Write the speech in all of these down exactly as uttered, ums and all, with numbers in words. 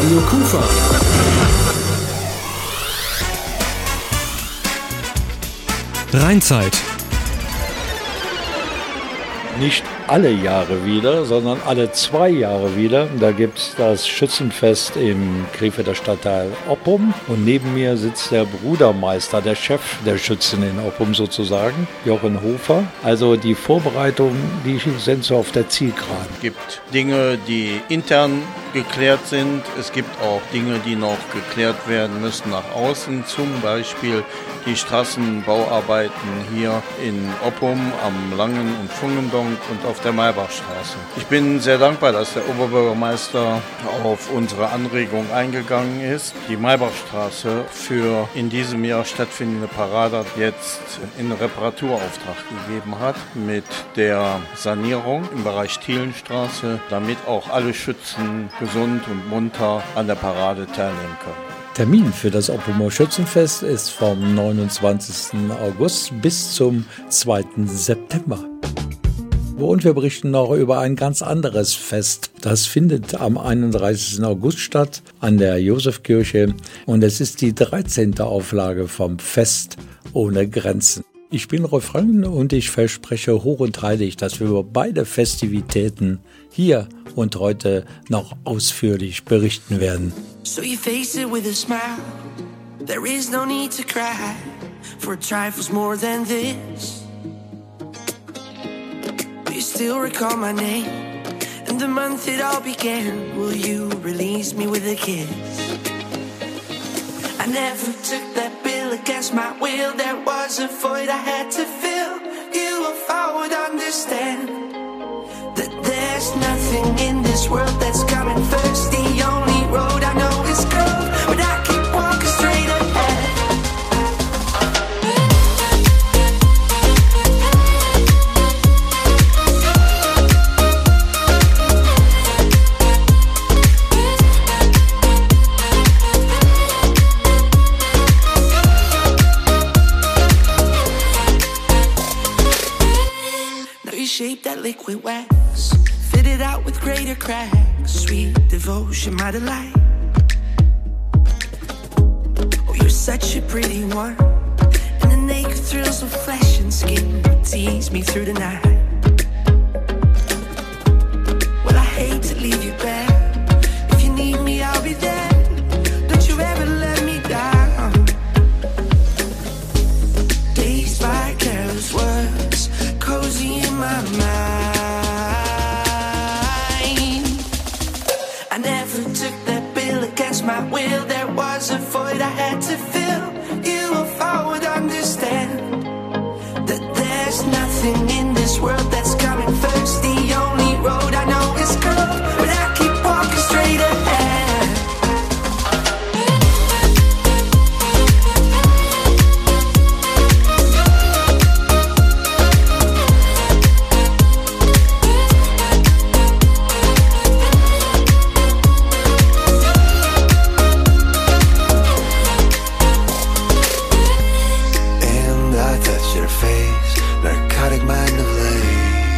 Radio Kufa. Rheinzeit. Nicht alle Jahre wieder, sondern alle zwei Jahre wieder. Da gibt es das Schützenfest im Krefelder Stadtteil Oppum. Und neben mir sitzt der Brudermeister, der Chef der Schützen in Oppum sozusagen, Jochen Hofer. Also die Vorbereitungen, die sind so auf der Zielgeraden. Es gibt Dinge, die intern geklärt sind. Es gibt auch Dinge, die noch geklärt werden müssen nach außen. Zum Beispiel die Straßenbauarbeiten hier in Oppum am Langen- und Fungendonk und auf der Maybachstraße. Ich bin sehr dankbar, dass der Oberbürgermeister auf unsere Anregung eingegangen ist. Die Maybachstraße für in diesem Jahr stattfindende Parade jetzt in Reparaturauftrag gegeben hat mit der Sanierung im Bereich Thielenstraße, damit auch alle Schützen gesund und munter an der Parade teilnehmen können. Termin für das Oppumer Schützenfest ist vom neunundzwanzigsten August bis zum zweiten September. Und wir berichten noch über ein ganz anderes Fest. Das findet am einunddreißigsten August statt an der Josefkirche und es ist die dreizehnte Auflage vom Fest ohne Grenzen. Ich bin Rolf Röngen und ich verspreche hoch und heilig, dass wir über beide Festivitäten hier und heute noch ausführlich berichten werden. So you face it with a smile. There is no need to cry for trifles more than this. Do you still recall my name and the month it all began? Will you release me with a kiss? I never took that bill against my will. There was a void I had to fill. You, if I would understand that there's nothing in this world that's coming first. The only road I know is curved, but I keep walking straight ahead. Now you shape that liquid wax, fit it out with greater cracks. Sweet devotion, my delight. Oh, you're such a pretty one, and the naked thrills of flesh and skin tease me through the night. Well, I hate to leave you back. If you need me, I'll be there. Don't you ever let me down. Days by careless words, cozy in my mind. I never took that bill against my will. There was a void I had to fill. You, if I would understand that there's nothing in this world that's coming first. The only road I know is curved, but I keep walking straight ahead. And I touch your face, narcotic mind of late.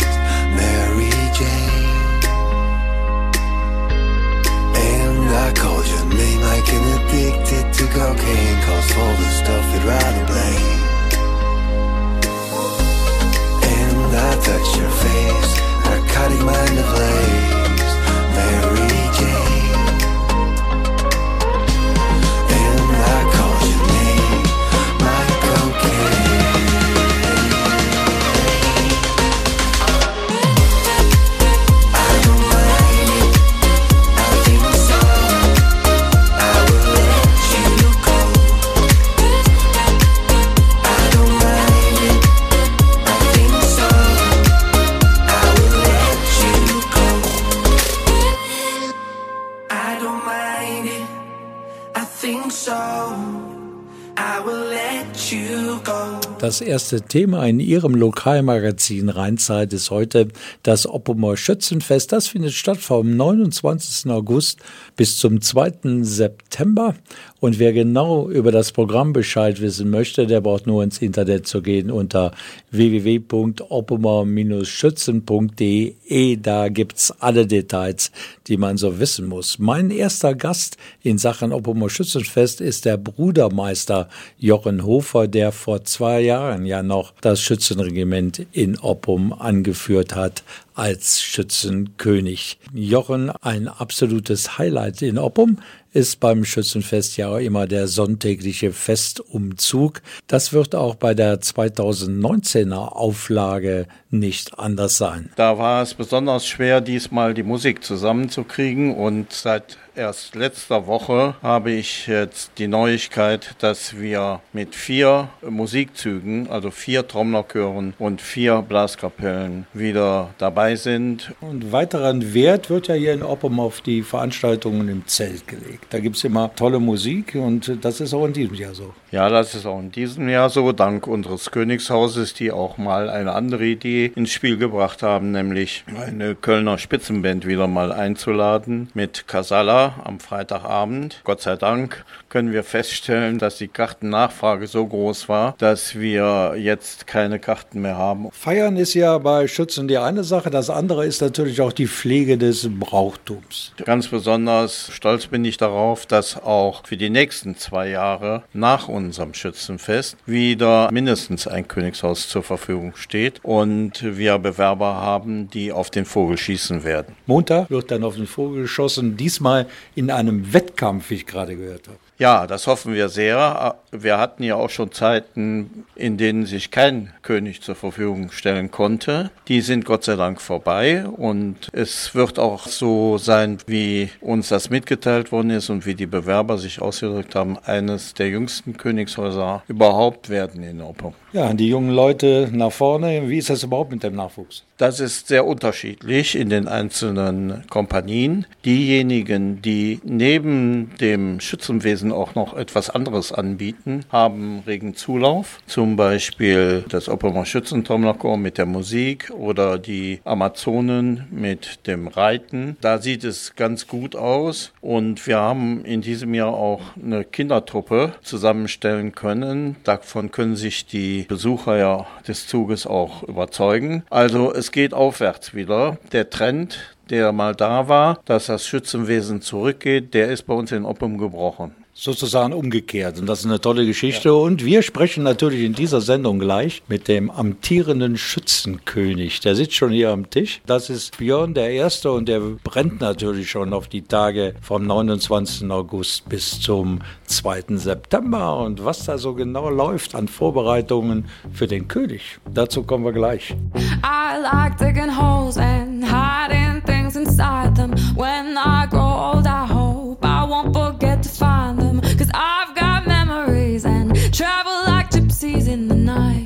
Das erste Thema in Ihrem Lokalmagazin Rheinzeit ist heute das Oppumer Schützenfest. Das findet statt vom neunundzwanzigsten August bis zum zweiten September. Und wer genau über das Programm Bescheid wissen möchte, der braucht nur ins Internet zu gehen unter w w w punkt oppumer schützen punkt d e. Da gibt's alle Details, die man so wissen muss. Mein erster Gast in Sachen Oppumer Schützenfest ist der Brudermeister Jochen Hofer, der vor zwei Jahren ja noch das Schützenregiment in Oppum angeführt hat als Schützenkönig. Jochen, ein absolutes Highlight in Oppum ist beim Schützenfest ja immer der sonntägliche Festumzug. Das wird auch bei der zweitausendneunzehner Auflage nicht anders sein. Da war es besonders schwer, diesmal die Musik zusammenzukriegen, und seit erst letzter Woche habe ich jetzt die Neuigkeit, dass wir mit vier Musikzügen, also vier Trommlerchören und vier Blaskapellen wieder dabei sind. Und weiteren Wert wird ja hier in Oppum auf die Veranstaltungen im Zelt gelegt. Da gibt es immer tolle Musik, und das ist auch in diesem Jahr so. Ja, das ist auch in diesem Jahr so, dank unseres Königshauses, die auch mal eine andere Idee ins Spiel gebracht haben, nämlich eine Kölner Spitzenband wieder mal einzuladen mit Casalla am Freitagabend. Gott sei Dank können wir feststellen, dass die Kartennachfrage so groß war, dass wir jetzt keine Karten mehr haben. Feiern ist ja bei Schützen die eine Sache, das andere ist natürlich auch die Pflege des Brauchtums. Ganz besonders stolz bin ich darauf, dass auch für die nächsten zwei Jahre nach unserem Schützenfest wieder mindestens ein Königshaus zur Verfügung steht und wir Bewerber haben, die auf den Vogel schießen werden. Montag wird dann auf den Vogel geschossen, diesmal in einem Wettkampf, wie ich gerade gehört habe. Ja, das hoffen wir sehr. Wir hatten ja auch schon Zeiten, in denen sich kein König zur Verfügung stellen konnte. Die sind Gott sei Dank vorbei, und es wird auch so sein, wie uns das mitgeteilt worden ist und wie die Bewerber sich ausgedrückt haben, eines der jüngsten Königshäuser überhaupt werden in Oppum. Ja, die jungen Leute nach vorne, wie ist das überhaupt mit dem Nachwuchs? Das ist sehr unterschiedlich in den einzelnen Kompanien. Diejenigen, die neben dem Schützenwesen auch noch etwas anderes anbieten, haben regen Zulauf. Zum Beispiel das Oppumer Schützentrommlerchor mit der Musik oder die Amazonen mit dem Reiten. Da sieht es ganz gut aus, und wir haben in diesem Jahr auch eine Kindertruppe zusammenstellen können. Davon können sich die Besucher ja des Zuges auch überzeugen. Also es geht aufwärts wieder. Der Trend, der mal da war, dass das Schützenwesen zurückgeht, der ist bei uns in Oppum gebrochen. Sozusagen umgekehrt, und das ist eine tolle Geschichte. Ja. Und wir sprechen natürlich in dieser Sendung gleich mit dem amtierenden Schützenkönig. Der sitzt schon hier am Tisch. Das ist Björn der Erste, und der brennt natürlich schon auf die Tage vom neunundzwanzigsten August bis zum zweiten September. Und was da so genau läuft an Vorbereitungen für den König, dazu kommen wir gleich. I like digging holes and hiding things inside them. When I grow old, I hope I won't forget to find them. Cause I've got memories and travel like gypsies in the night.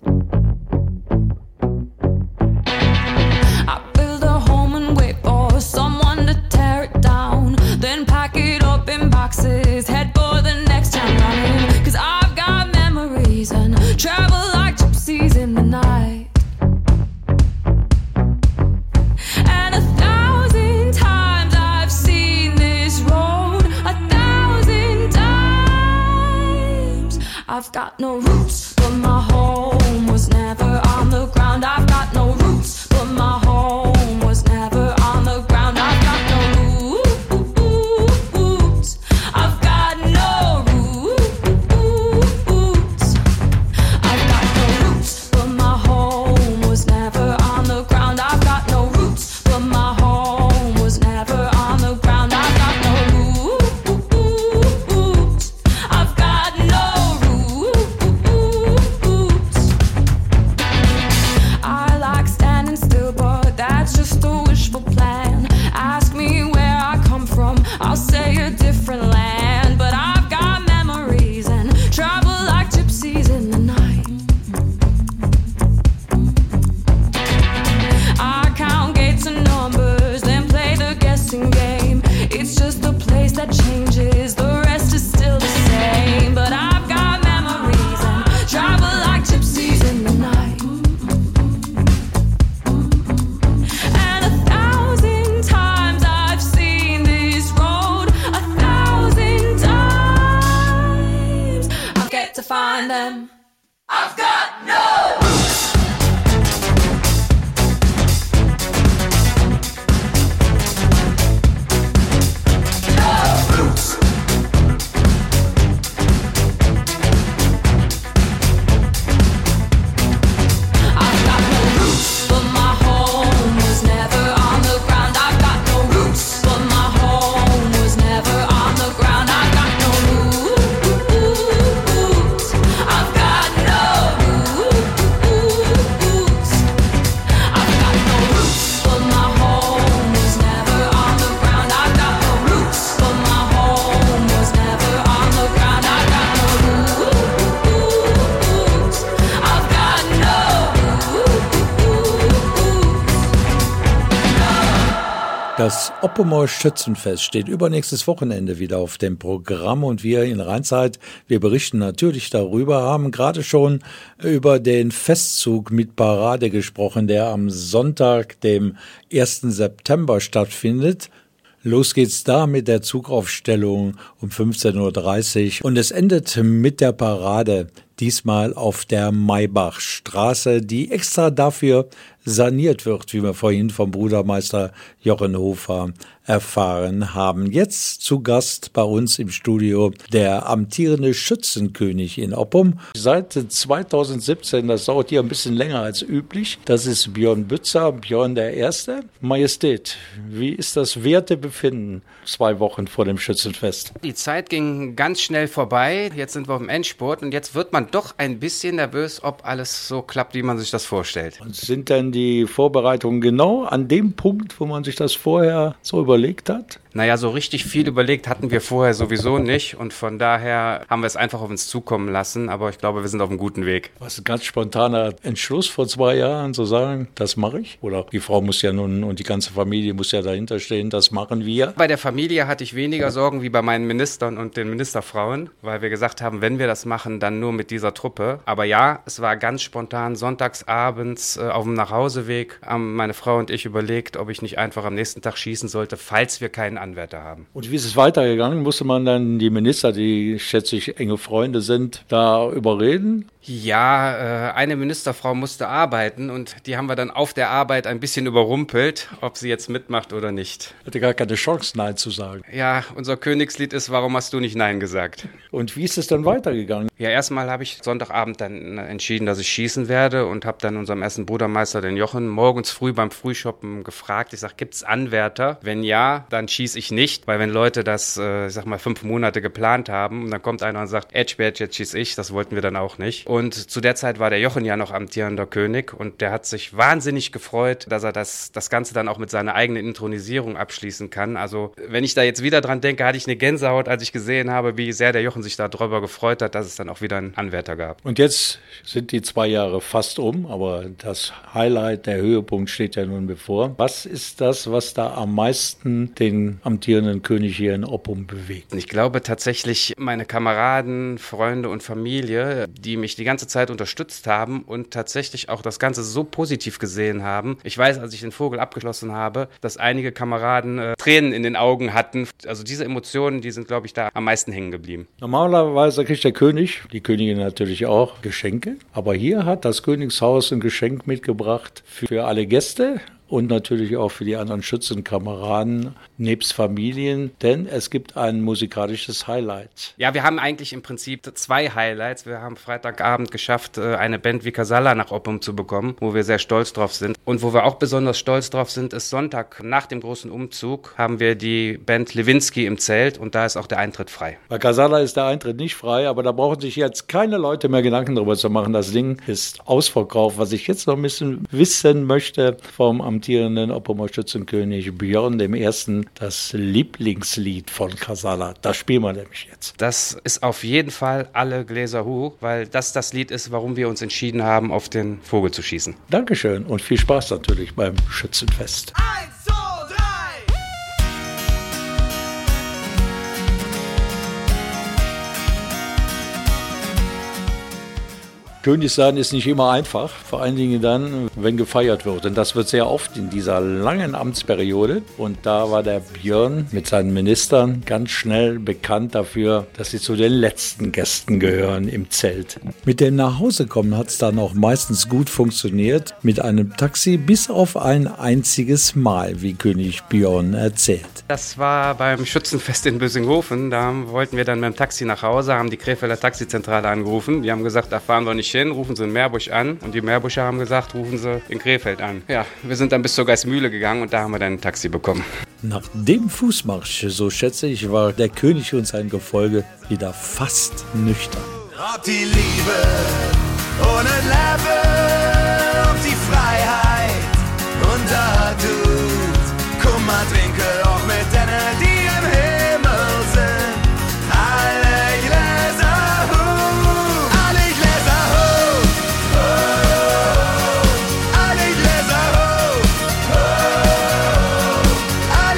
I build a home and wait for someone to tear it down, then pack it up in boxes, head for the next town running. Cause I've got memories and travel like gypsies in the night. I've got no roots, but my home was never on the ground. I've got no roots, but my home was never on the ground. I've got no roots. I've got no roots. I've got no roots, but my home was never on the ground. I've got no roots, but my home was never on the ground. I've got no roots. I've got no roots. Das Oppomer Schützenfest steht übernächstes Wochenende wieder auf dem Programm und wir in Rheinzeit, wir berichten natürlich darüber, haben gerade schon über den Festzug mit Parade gesprochen, der am Sonntag, dem ersten September stattfindet. Los geht's da mit der Zugaufstellung um fünfzehn Uhr dreißig und es endet mit der Parade, diesmal auf der Maybachstraße, die extra dafür saniert wird, wie wir vorhin vom Brudermeister Jochen Hofer erfahren haben. Jetzt zu Gast bei uns im Studio der amtierende Schützenkönig in Oppum. Seit zweitausendsiebzehn, das dauert hier ein bisschen länger als üblich, das ist Björn Bützer, Björn der Erste. Majestät, wie ist das Wertebefinden zwei Wochen vor dem Schützenfest? Die Zeit ging ganz schnell vorbei, jetzt sind wir im Endspurt und jetzt wird man doch ein bisschen nervös, ob alles so klappt, wie man sich das vorstellt. Und sind denn die Vorbereitungen genau an dem Punkt, wo man sich das vorher so überlegt hat? Naja, so richtig viel überlegt hatten wir vorher sowieso nicht und von daher haben wir es einfach auf uns zukommen lassen, aber ich glaube, wir sind auf einem guten Weg. Was ein ganz spontaner Entschluss vor zwei Jahren, zu sagen, das mache ich? Oder die Frau muss ja nun und die ganze Familie muss ja dahinter stehen, das machen wir? Bei der Familie hatte ich weniger Sorgen wie bei meinen Ministern und den Ministerfrauen, weil wir gesagt haben, wenn wir das machen, dann nur mit dieser Truppe. Aber ja, es war ganz spontan, sonntagsabends äh, auf dem Nachhauseweg haben meine Frau und ich überlegt, ob ich nicht einfach am nächsten Tag schießen sollte, falls wir keinen Anwärter haben. Und wie ist es weitergegangen? Musste man dann die Minister, die schätze ich enge Freunde sind, da überreden? Ja, äh, eine Ministerfrau musste arbeiten und die haben wir dann auf der Arbeit ein bisschen überrumpelt, ob sie jetzt mitmacht oder nicht. Hatte gar keine Chance, Nein zu sagen. Ja, unser Königslied ist, warum hast du nicht Nein gesagt? Und wie ist es dann weitergegangen? Ja, erstmal habe ich Sonntagabend dann entschieden, dass ich schießen werde und habe dann unserem ersten Brudermeister, den Jochen, morgens früh beim Frühshoppen gefragt. Ich sage, gibt's Anwärter? Wenn ja, dann schieße ich nicht, weil wenn Leute das, äh, ich sag mal, fünf Monate geplant haben und dann kommt einer und sagt, Edge, jetzt schieße ich, das wollten wir dann auch nicht. Und zu der Zeit war der Jochen ja noch amtierender König und der hat sich wahnsinnig gefreut, dass er das, das Ganze dann auch mit seiner eigenen Inthronisierung abschließen kann. Also wenn ich da jetzt wieder dran denke, hatte ich eine Gänsehaut, als ich gesehen habe, wie sehr der Jochen sich darüber gefreut hat, dass es dann auch wieder einen Anwärter gab. Und jetzt sind die zwei Jahre fast um, aber das Highlight, der Höhepunkt steht ja nun bevor. Was ist das, was da am meisten den amtierenden König hier in Oppum bewegt? Ich glaube tatsächlich meine Kameraden, Freunde und Familie, die mich die ganze Zeit unterstützt haben und tatsächlich auch das Ganze so positiv gesehen haben. Ich weiß, als ich den Vogel abgeschlossen habe, dass einige Kameraden äh, Tränen in den Augen hatten. Also diese Emotionen, die sind, glaube ich, da am meisten hängen geblieben. Normalerweise kriegt der König, die Königin natürlich auch, Geschenke. Aber hier hat das Königshaus ein Geschenk mitgebracht für alle Gäste. Und natürlich auch für die anderen Schützenkameraden nebst Familien, denn es gibt ein musikalisches Highlight. Ja, wir haben eigentlich im Prinzip zwei Highlights. Wir haben Freitagabend geschafft, eine Band wie Casalla nach Oppum zu bekommen, wo wir sehr stolz drauf sind. Und wo wir auch besonders stolz drauf sind, ist Sonntag nach dem großen Umzug haben wir die Band Lewinsky im Zelt und da ist auch der Eintritt frei. Bei Casalla ist der Eintritt nicht frei, aber da brauchen sich jetzt keine Leute mehr Gedanken darüber zu machen. Das Ding ist ausverkauft. Was ich jetzt noch ein bisschen wissen möchte vom amtierenden Oppumer Schützenkönig Björn dem Ersten, das Lieblingslied von Casalla. Das spielen wir nämlich jetzt. Das ist auf jeden Fall Alle Gläser Hu, weil das das Lied ist, warum wir uns entschieden haben, auf den Vogel zu schießen. Dankeschön und viel Spaß natürlich beim Schützenfest. Eins, zwei, drei. König sein ist nicht immer einfach, vor allen Dingen dann, wenn gefeiert wird. Und das wird sehr oft in dieser langen Amtsperiode. Und da war der Björn mit seinen Ministern ganz schnell bekannt dafür, dass sie zu den letzten Gästen gehören im Zelt. Mit dem Nachhausekommen hat es dann auch meistens gut funktioniert, mit einem Taxi bis auf ein einziges Mal, wie König Björn erzählt. Das war beim Schützenfest in Bösinghofen. Da wollten wir dann mit dem Taxi nach Hause, haben die Krefelder Taxizentrale angerufen. Die haben gesagt, da fahren wir nicht hin, rufen Sie in Meerbusch an. Und die Meerbuscher haben gesagt, rufen Sie in Krefeld an. Ja, wir sind dann bis zur Geismühle gegangen und da haben wir dann ein Taxi bekommen. Nach dem Fußmarsch, so schätze ich, war der König und sein Gefolge wieder fast nüchtern. Ob die Liebe ohne Leben, ob die Freiheit und da tut. Kummer, trinke auch mit denen, die im Himmel sind. Alle Gläser hoch, alle Gläser hoch, oh, alle Gläser hoch, oh, alle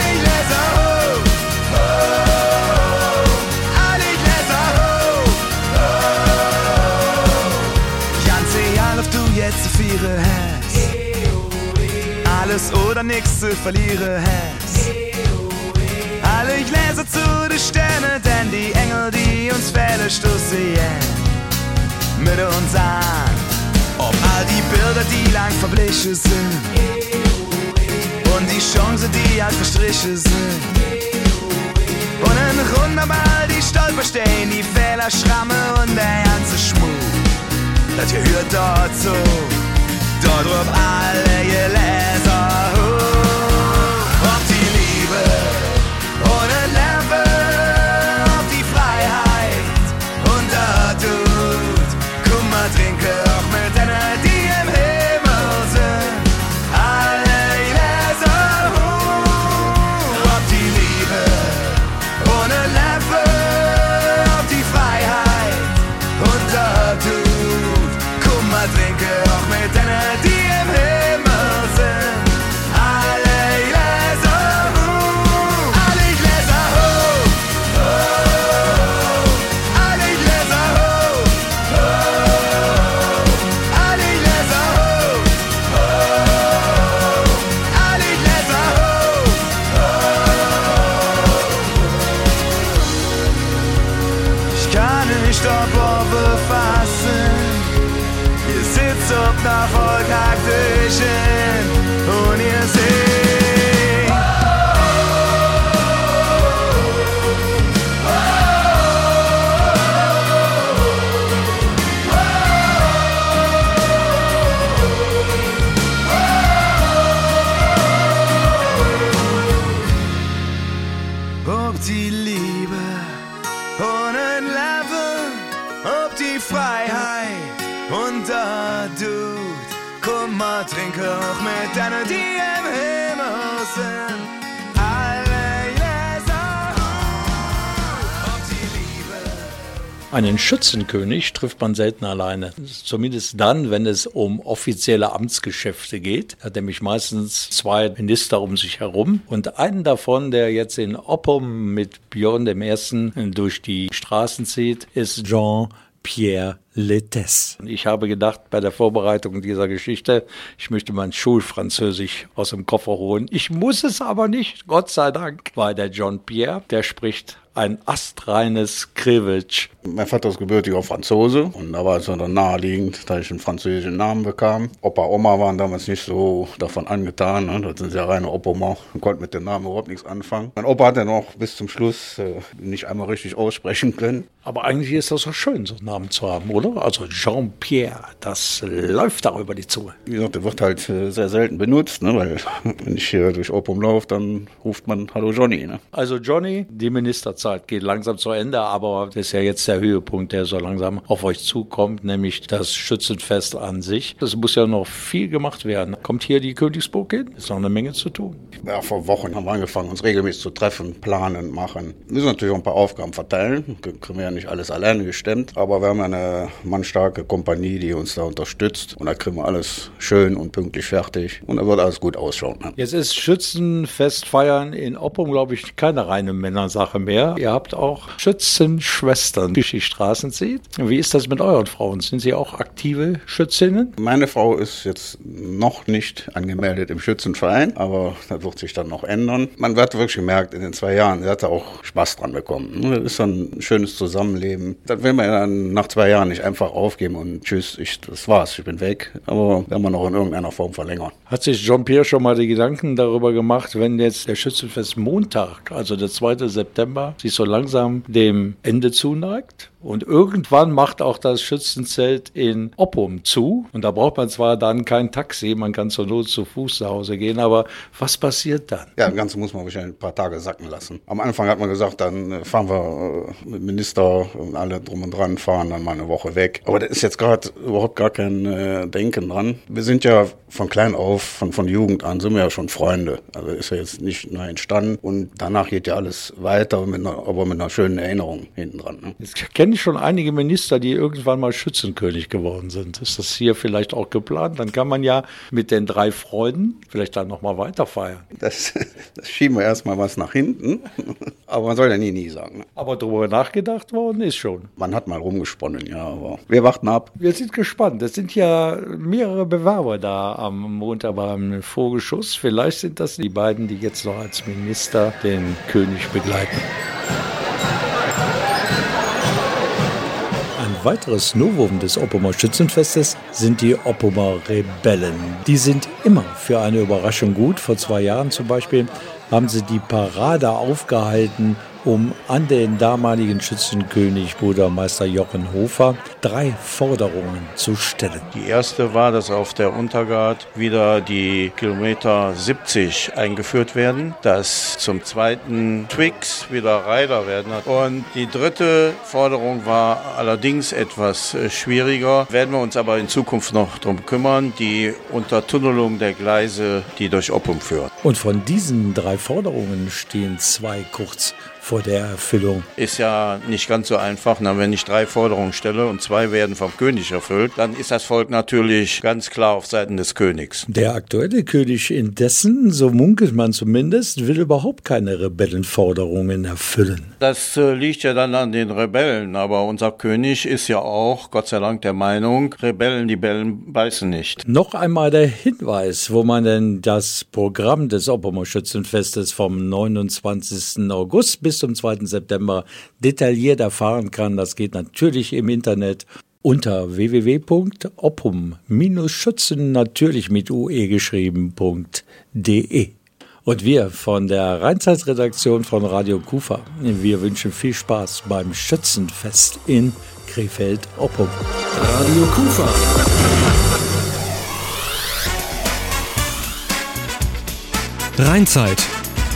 alles oder nix zu verlieren hast. Alle ich lese zu den Sternen, denn die Engel, die uns fällen, stoßen yeah, mit uns an. Ob all die Bilder, die lang verblichen sind und die Chancen, die halt verstrichen sind. Und ein Runderball, die Stolpersteine, die Fehler, Schramme und der ganze Schmuck. Das gehört dazu, dort rup alle Gläser hoch. Auf die Liebe und ein Leben, auf die Freiheit und da tut. Komm mal, trinke auch mit denen, die im Himmel sind. Alle Gläser hoch. Auf die Liebe und ein Leben, auf die Freiheit und da tut. Trinke auch mit denen, die im Himmel sind. Alle Gläser hoch, alle Gläser hoch, oh, alle Gläser hoch, oh, alle Gläser hoch, oh, alle Gläser hoch, oh. Ich kann nicht auf Worte fassen. Ihr sitzt auf einer Volkaktisch und ihr seht. Ob die Liebe und ein Leben, ob die Freiheit. Und da tut, komm mal, trinke auch mit denen, die im Himmel sind. Alle Gläser hoch, auf die Liebe. Einen Schützenkönig trifft man selten alleine. Zumindest dann, wenn es um offizielle Amtsgeschäfte geht. Er hat nämlich meistens zwei Minister um sich herum. Und einen davon, der jetzt in Oppum mit Björn dem Ersten durch die Straßen zieht, ist Jean-Pierre Lettès. Ich habe gedacht, bei der Vorbereitung dieser Geschichte, ich möchte mein Schulfranzösisch aus dem Koffer holen. Ich muss es aber nicht, Gott sei Dank, weil der Jean-Pierre, der spricht ein astreines Krivelsch. Mein Vater ist gebürtiger Franzose und da war es dann naheliegend, dass ich einen französischen Namen bekam. Opa, Oma waren damals nicht so davon angetan, ne? Das sind ja reine Oppomer und konnten mit dem Namen überhaupt nichts anfangen. Mein Opa hat dann auch bis zum Schluss äh, nicht einmal richtig aussprechen können. Aber eigentlich ist das doch schön, so einen Namen zu haben, oder? Also Jean-Pierre, das läuft auch über die Zunge. Wie gesagt, der wird halt äh, sehr selten benutzt, ne? Weil wenn ich hier durch Oppum laufe, dann ruft man Hallo Johnny. Ne? Also Johnny, die Ministerzeit geht langsam zu Ende, aber das ist ja jetzt der Höhepunkt, der so langsam auf euch zukommt, nämlich das Schützenfest an sich. Es muss ja noch viel gemacht werden. Kommt hier die Königsburg hin? Ist noch eine Menge zu tun. Ja, vor Wochen haben wir angefangen, uns regelmäßig zu treffen, planen, machen. Wir müssen natürlich auch ein paar Aufgaben verteilen. Können wir ja nicht alles alleine gestemmt, aber wir haben eine mannstarke Kompanie, die uns da unterstützt und da kriegen wir alles schön und pünktlich fertig und da wird alles gut ausschauen. Ne? Jetzt ist Schützenfest feiern in Oppum, glaube ich, keine reine Männersache mehr. Ihr habt auch Schützenschwestern, die die Straßen zieht. Wie ist das mit euren Frauen? Sind sie auch aktive Schützinnen? Meine Frau ist jetzt noch nicht angemeldet im Schützenverein, aber das wird sich dann noch ändern. Man wird wirklich gemerkt, in den zwei Jahren, sie hat auch Spaß dran bekommen. Das ist dann ein schönes Zusammenleben. Das will man ja dann nach zwei Jahren nicht einfach aufgeben und tschüss, ich, das war's, ich bin weg. Aber werden wir noch in irgendeiner Form verlängern. Hat sich Jean-Pierre schon mal die Gedanken darüber gemacht, wenn jetzt der Schützenfest Montag, also der zweite September, sich so langsam dem Ende zuneigt? Und irgendwann macht auch das Schützenzelt in Oppum zu. Und da braucht man zwar dann kein Taxi, man kann zur Not zu Fuß nach Hause gehen, aber was passiert dann? Ja, das Ganze muss man wahrscheinlich ein paar Tage sacken lassen. Am Anfang hat man gesagt, dann fahren wir mit Minister und alle drum und dran, fahren dann mal eine Woche weg. Aber da ist jetzt gerade überhaupt gar kein äh, Denken dran. Wir sind ja von klein auf, von, von Jugend an, sind wir ja schon Freunde. Also ist ja jetzt nicht neu entstanden. Und danach geht ja alles weiter, mit einer, aber mit einer schönen Erinnerung hinten dran. Ne? Jetzt kenne ich schon einige Minister, die irgendwann mal Schützenkönig geworden sind. Ist das hier vielleicht auch geplant? Dann kann man ja mit den drei Freunden vielleicht dann nochmal weiter feiern. Das, das schieben wir erstmal was nach hinten. Aber man soll ja nie, nie sagen. Ne? Aber darüber nachgedacht worden ist schon. Man hat mal rumgesponnen, ja, aber wir warten ab. Wir sind gespannt. Es sind ja mehrere Bewerber da am Montag beim Vorgeschuss. Vielleicht sind das die beiden, die jetzt noch als Minister den König begleiten. Ein weiteres Novum des Oppumer Schützenfestes sind die Oppumer Rebellen. Die sind immer für eine Überraschung gut. Vor zwei Jahren zum Beispiel haben sie die Parade aufgehalten, um an den damaligen Schützenkönig Brudermeister Jochen Hofer drei Forderungen zu stellen. Die erste war, dass auf der Untergart wieder die Kilometer siebzig eingeführt werden, dass zum zweiten Twix wieder Reiter werden hat. Und die dritte Forderung war allerdings etwas schwieriger, werden wir uns aber in Zukunft noch darum kümmern, die Untertunnelung der Gleise, die durch Oppum führt. Und von diesen drei Forderungen stehen zwei kurz vor der Erfüllung. Ist ja nicht ganz so einfach. Na, wenn ich drei Forderungen stelle und zwei werden vom König erfüllt, dann ist das Volk natürlich ganz klar auf Seiten des Königs. Der aktuelle König indessen, so munkelt man zumindest, will überhaupt keine Rebellenforderungen erfüllen. Das äh, liegt ja dann an den Rebellen, aber unser König ist ja auch, Gott sei Dank, der Meinung, Rebellen, die Bellen beißen nicht. Noch einmal der Hinweis, wo man denn das Programm des Oppumer Schützenfestes vom neunundzwanzigsten August bis zum zweiten September detailliert erfahren kann. Das geht natürlich im Internet unter w w w punkt oppum schützen natürlich mit ue geschrieben.de. Und wir von der Rheinzeit-Redaktion von Radio Kufa, wir wünschen viel Spaß beim Schützenfest in Krefeld-Oppum. Radio Kufa. Rheinzeit.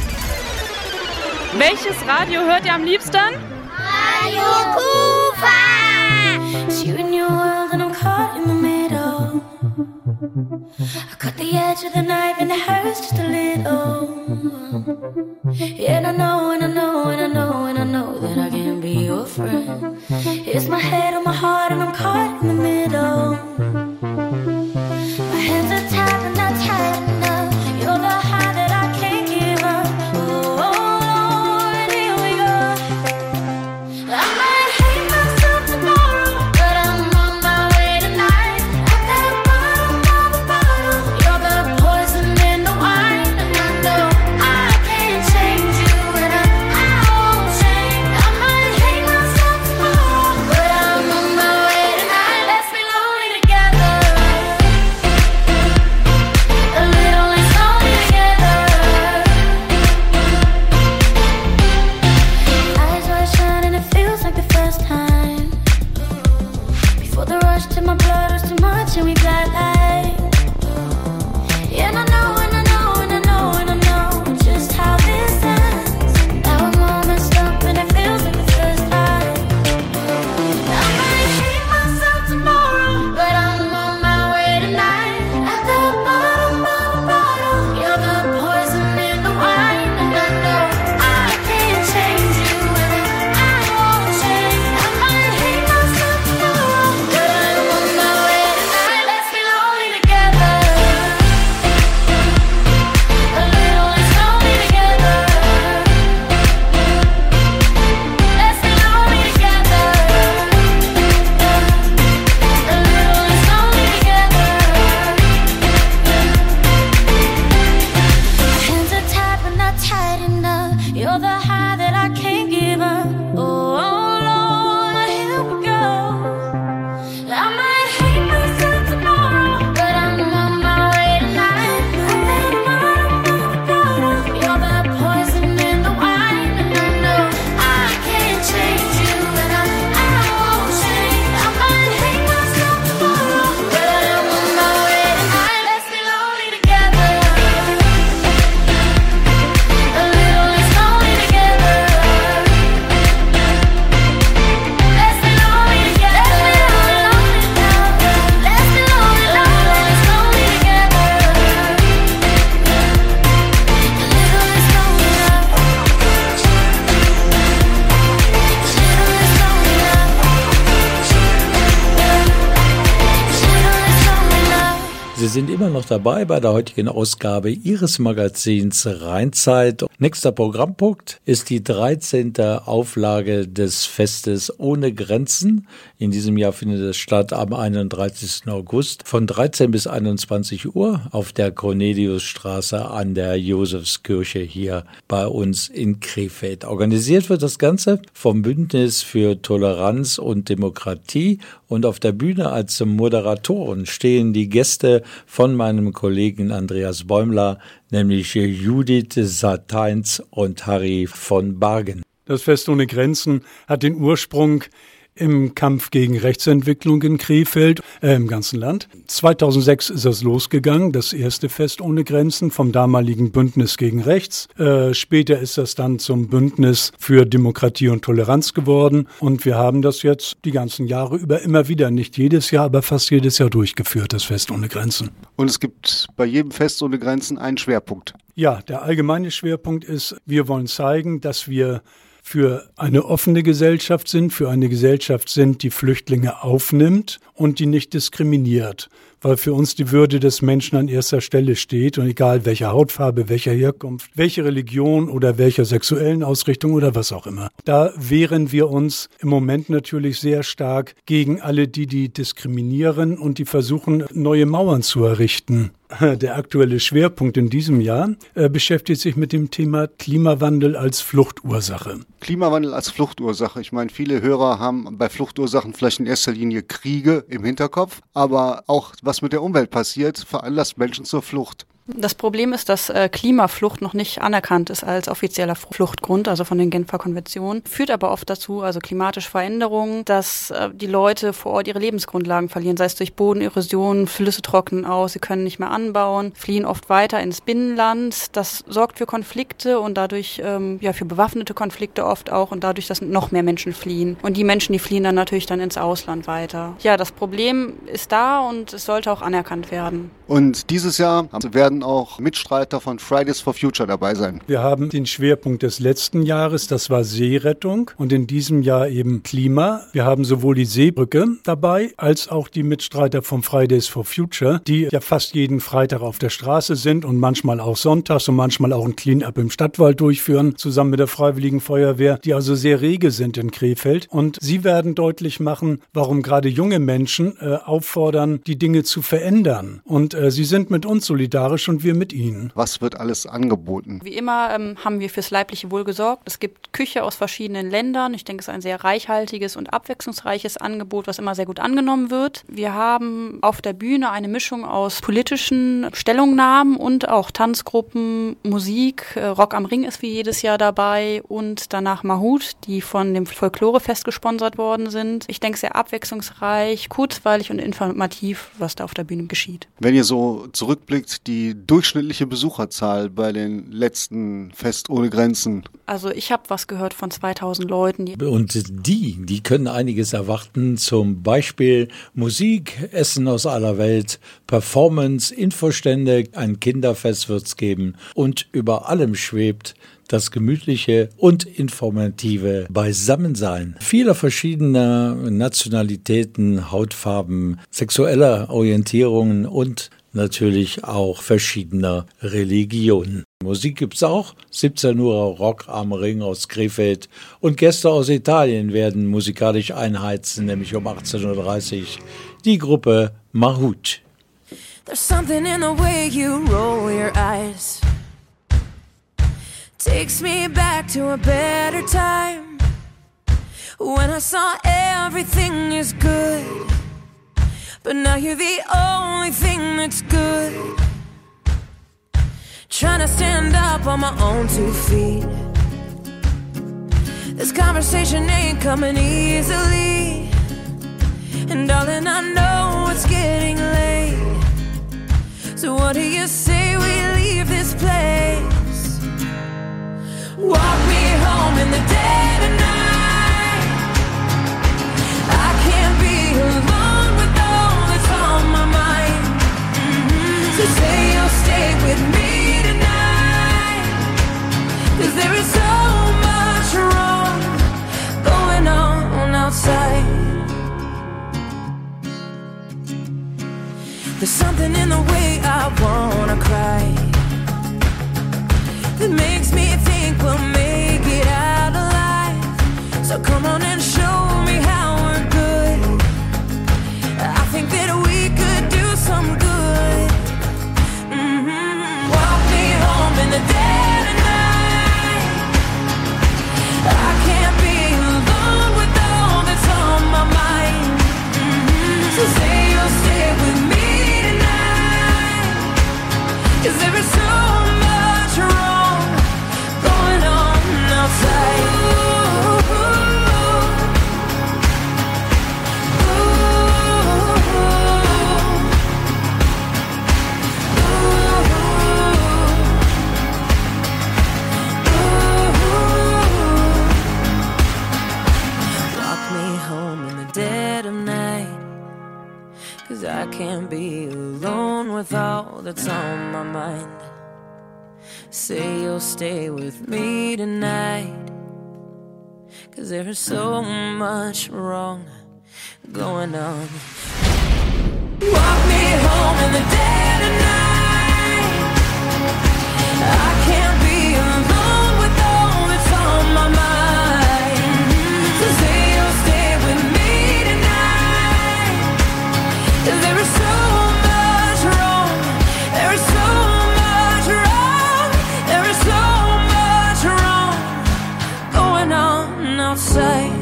Welches Radio hört ihr am liebsten? Radio Kufa! It's you in your world and I'm caught in the middle. I cut the edge of the knife and it hurts just a little. Yeah, and I know, and I know, and I know, and I know that I can't be your friend. It's my head on my heart and I'm caught in the middle. My hands are tied but not tight enough. You're the high that I can't give up. Oh, oh. Let's sind immer noch dabei bei der heutigen Ausgabe Ihres Magazins Rheinzeit. Nächster Programmpunkt ist die dreizehnte Auflage des Festes Ohne Grenzen. In diesem Jahr findet es statt am einunddreißigsten August von dreizehn bis einundzwanzig Uhr auf der Corneliusstraße an der Josefskirche hier bei uns in Krefeld. Organisiert wird das Ganze vom Bündnis für Toleranz und Demokratie und auf der Bühne als Moderatoren stehen die Gäste von meinem Kollegen Andreas Bäumler, nämlich Judith Sateins und Harry von Bargen. Das Fest ohne Grenzen hat den Ursprung im Kampf gegen Rechtsentwicklung in Krefeld, äh, im ganzen Land. zweitausendsechs ist das losgegangen, das erste Fest ohne Grenzen vom damaligen Bündnis gegen Rechts. Äh, später ist das dann zum Bündnis für Demokratie und Toleranz geworden und wir haben das jetzt die ganzen Jahre über immer wieder, nicht jedes Jahr, aber fast jedes Jahr durchgeführt, das Fest ohne Grenzen. Und es gibt bei jedem Fest ohne Grenzen einen Schwerpunkt. Ja, der allgemeine Schwerpunkt ist, wir wollen zeigen, dass wir für eine offene Gesellschaft sind, für eine Gesellschaft sind, die Flüchtlinge aufnimmt und die nicht diskriminiert, weil für uns die Würde des Menschen an erster Stelle steht und egal welcher Hautfarbe, welcher Herkunft, welche Religion oder welcher sexuellen Ausrichtung oder was auch immer. Da wehren wir uns im Moment natürlich sehr stark gegen alle die, die diskriminieren und die versuchen, neue Mauern zu errichten. Der aktuelle Schwerpunkt in diesem Jahr äh, beschäftigt sich mit dem Thema Klimawandel als Fluchtursache. Klimawandel als Fluchtursache. Ich meine, viele Hörer haben bei Fluchtursachen vielleicht in erster Linie Kriege im Hinterkopf, aber auch was mit der Umwelt passiert, veranlasst Menschen zur Flucht. Das Problem ist, dass äh, Klimaflucht noch nicht anerkannt ist als offizieller Fluchtgrund, also von den Genfer Konventionen. Führt aber oft dazu, also klimatische Veränderungen, dass äh, die Leute vor Ort ihre Lebensgrundlagen verlieren, sei es durch Bodenerosion, Flüsse trocknen aus, sie können nicht mehr anbauen, fliehen oft weiter ins Binnenland. Das sorgt für Konflikte und dadurch ähm, ja für bewaffnete Konflikte oft auch und dadurch, dass noch mehr Menschen fliehen. Und die Menschen, die fliehen dann natürlich dann ins Ausland weiter. Ja, das Problem ist da und es sollte auch anerkannt werden. Und dieses Jahr werden auch Mitstreiter von Fridays for Future dabei sein. Wir haben den Schwerpunkt des letzten Jahres, das war Seerettung und in diesem Jahr eben Klima. Wir haben sowohl die Seebrücke dabei, als auch die Mitstreiter von Fridays for Future, die ja fast jeden Freitag auf der Straße sind und manchmal auch sonntags und manchmal auch ein Clean-up im Stadtwald durchführen, zusammen mit der Freiwilligen Feuerwehr, die also sehr rege sind in Krefeld. Und sie werden deutlich machen, warum gerade junge Menschen äh, auffordern, die Dinge zu verändern. Und äh, sie sind mit uns solidarisch und wir mit ihnen. Was wird alles angeboten? Wie immer ähm, haben wir fürs leibliche Wohl gesorgt. Es gibt Küche aus verschiedenen Ländern. Ich denke, es ist ein sehr reichhaltiges und abwechslungsreiches Angebot, was immer sehr gut angenommen wird. Wir haben auf der Bühne eine Mischung aus politischen Stellungnahmen und auch Tanzgruppen, Musik. Äh, Rock am Ring ist wie jedes Jahr dabei und danach Mahut, die von dem Folklorefest gesponsert worden sind. Ich denke, sehr abwechslungsreich, kurzweilig und informativ, was da auf der Bühne geschieht. Wenn ihr so zurückblickt, die durchschnittliche Besucherzahl bei den letzten Fest ohne Grenzen? Also ich habe was gehört von zweitausend Leuten. Die Und die, die können einiges erwarten, zum Beispiel Musik, Essen aus aller Welt, Performance, Infostände, ein Kinderfest wird's geben und über allem schwebt das gemütliche und informative Beisammensein vieler verschiedener Nationalitäten, Hautfarben, sexueller Orientierungen und natürlich auch verschiedener Religionen. Musik gibt's auch, siebzehn Uhr Rock am Ring aus Krefeld und Gäste aus Italien werden musikalisch einheizen, nämlich um achtzehn Uhr dreißig die Gruppe Mahut. There's something in the way you roll your eyes, takes me back to a better time, when I saw everything is good, but now you're the only thing that's good. Trying to stand up on my own two feet, this conversation ain't coming easily, and darling, I know it's getting late, so what do you say we leave this place? Walk me home in the dead of night, I can't be alone with all that's on my mind, mm-hmm. So say you'll stay with me tonight, 'cause there is so much wrong going on outside. There's something in the way 'cause there is so much wrong going on outside. I can't be alone with all that's on my mind. Say you'll stay with me tonight, 'cause there is so much wrong going on. Walk me home in the dead of night. I can't be alone with all that's on my mind. So say you'll stay with me tonight, 'cause there is so much wrong, there is so much wrong, there is so much wrong going on outside.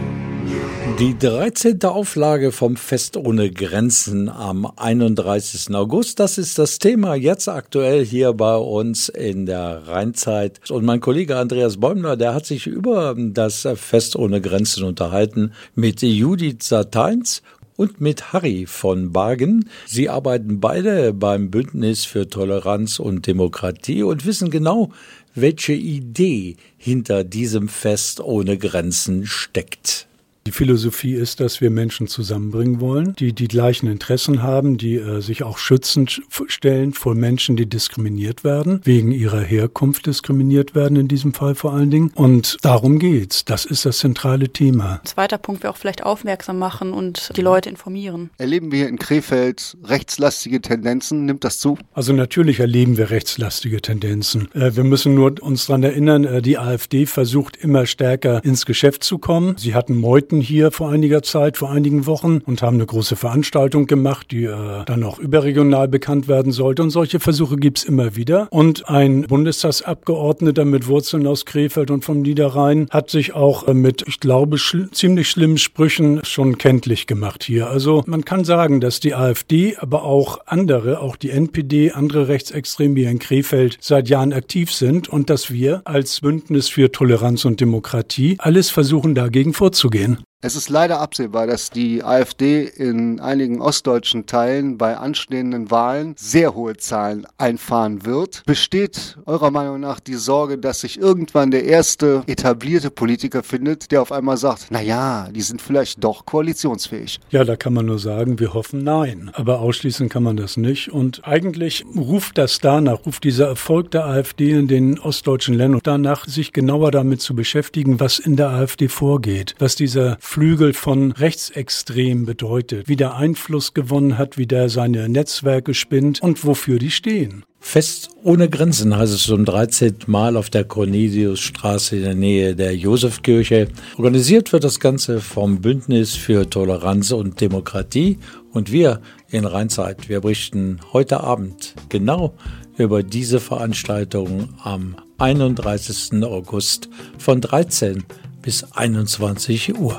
Die dreizehnte Auflage vom Fest ohne Grenzen am einunddreißigsten August, das ist das Thema jetzt aktuell hier bei uns in der Rheinzeit. Und mein Kollege Andreas Bäumler, der hat sich über das Fest ohne Grenzen unterhalten mit Judith Sateins und mit Harry von Bargen. Sie arbeiten beide beim Bündnis für Toleranz und Demokratie und wissen genau, welche Idee hinter diesem Fest ohne Grenzen steckt. Die Philosophie ist, dass wir Menschen zusammenbringen wollen, die die gleichen Interessen haben, die äh, sich auch schützend stellen vor Menschen, die diskriminiert werden, wegen ihrer Herkunft diskriminiert werden, in diesem Fall vor allen Dingen. Und darum geht's. Das ist das zentrale Thema. Zweiter Punkt wäre auch vielleicht aufmerksam machen und die Leute informieren. Erleben wir in Krefeld rechtslastige Tendenzen? Nimmt das zu? Also natürlich erleben wir rechtslastige Tendenzen. Äh, wir müssen nur uns daran erinnern, äh, die AfD versucht immer stärker ins Geschäft zu kommen. Sie hatten Meuthen hier vor einiger Zeit, vor einigen Wochen und haben eine große Veranstaltung gemacht, die äh, dann auch überregional bekannt werden sollte. Und solche Versuche gibt's immer wieder. Und ein Bundestagsabgeordneter mit Wurzeln aus Krefeld und vom Niederrhein hat sich auch äh, mit, ich glaube, schl- ziemlich schlimmen Sprüchen schon kenntlich gemacht hier. Also man kann sagen, dass die AfD, aber auch andere, auch die N P D, andere Rechtsextreme hier in Krefeld seit Jahren aktiv sind und dass wir als Bündnis für Toleranz und Demokratie alles versuchen, dagegen vorzugehen. Es ist leider absehbar, dass die AfD in einigen ostdeutschen Teilen bei anstehenden Wahlen sehr hohe Zahlen einfahren wird. Besteht eurer Meinung nach die Sorge, dass sich irgendwann der erste etablierte Politiker findet, der auf einmal sagt, na ja, die sind vielleicht doch koalitionsfähig? Ja, da kann man nur sagen, wir hoffen nein. Aber ausschließen kann man das nicht. Und eigentlich ruft das danach, ruft dieser Erfolg der AfD in den ostdeutschen Ländern danach, sich genauer damit zu beschäftigen, was in der AfD vorgeht, was dieser Flügel von Rechtsextrem bedeutet, wie der Einfluss gewonnen hat, wie der seine Netzwerke spinnt und wofür die stehen. Fest ohne Grenzen heißt es zum dreizehnten Mal auf der Corneliusstraße in der Nähe der Josefkirche. Organisiert wird das Ganze vom Bündnis für Toleranz und Demokratie. Und wir in Rheinzeit, wir berichten heute Abend genau über diese Veranstaltung am einunddreißigsten August von dreizehn bis einundzwanzig Uhr.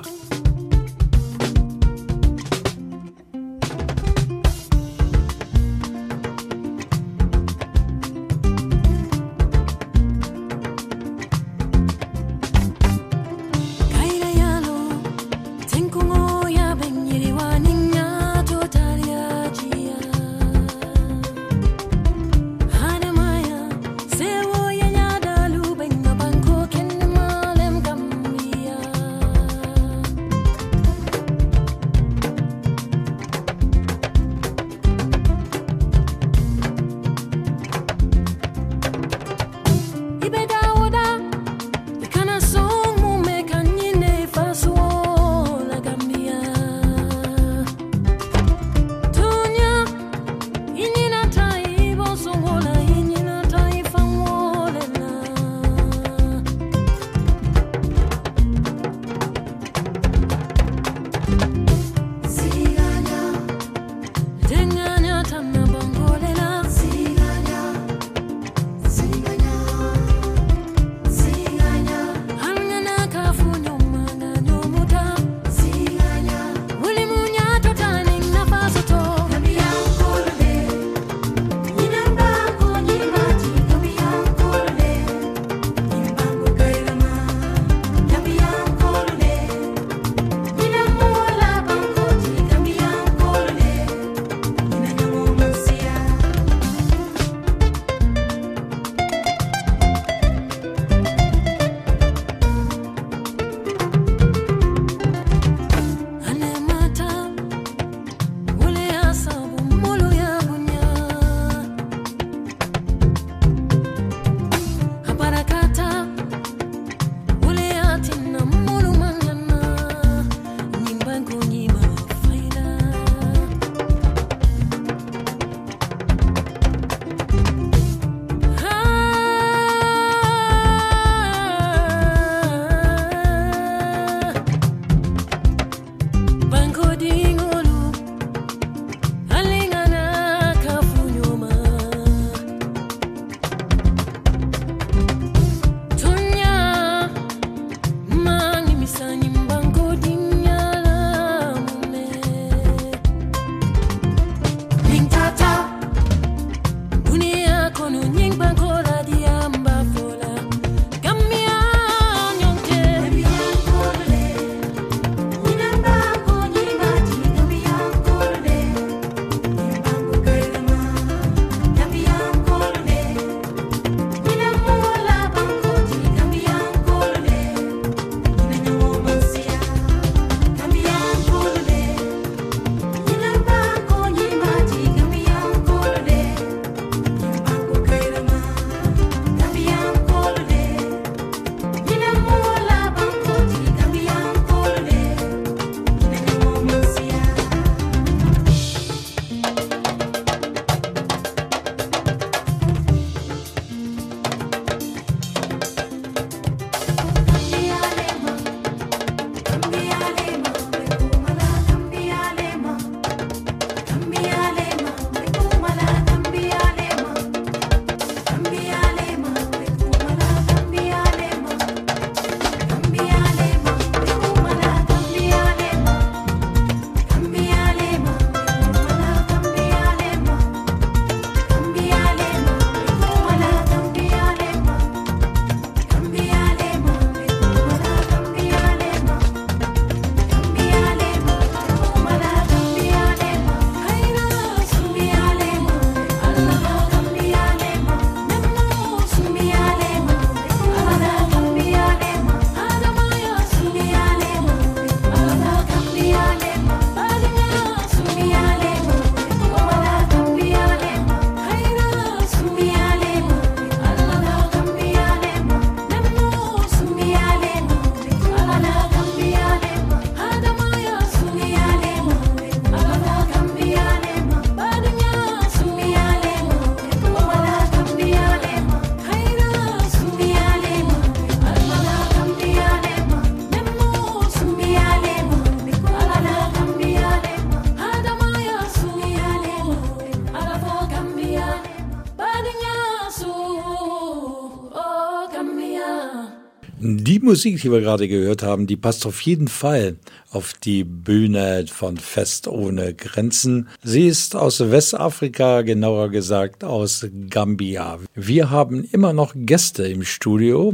Die Musik, die wir gerade gehört haben, die passt auf jeden Fall auf die Bühne von Fest ohne Grenzen. Sie ist aus Westafrika, genauer gesagt aus Gambia. Wir haben immer noch Gäste im Studio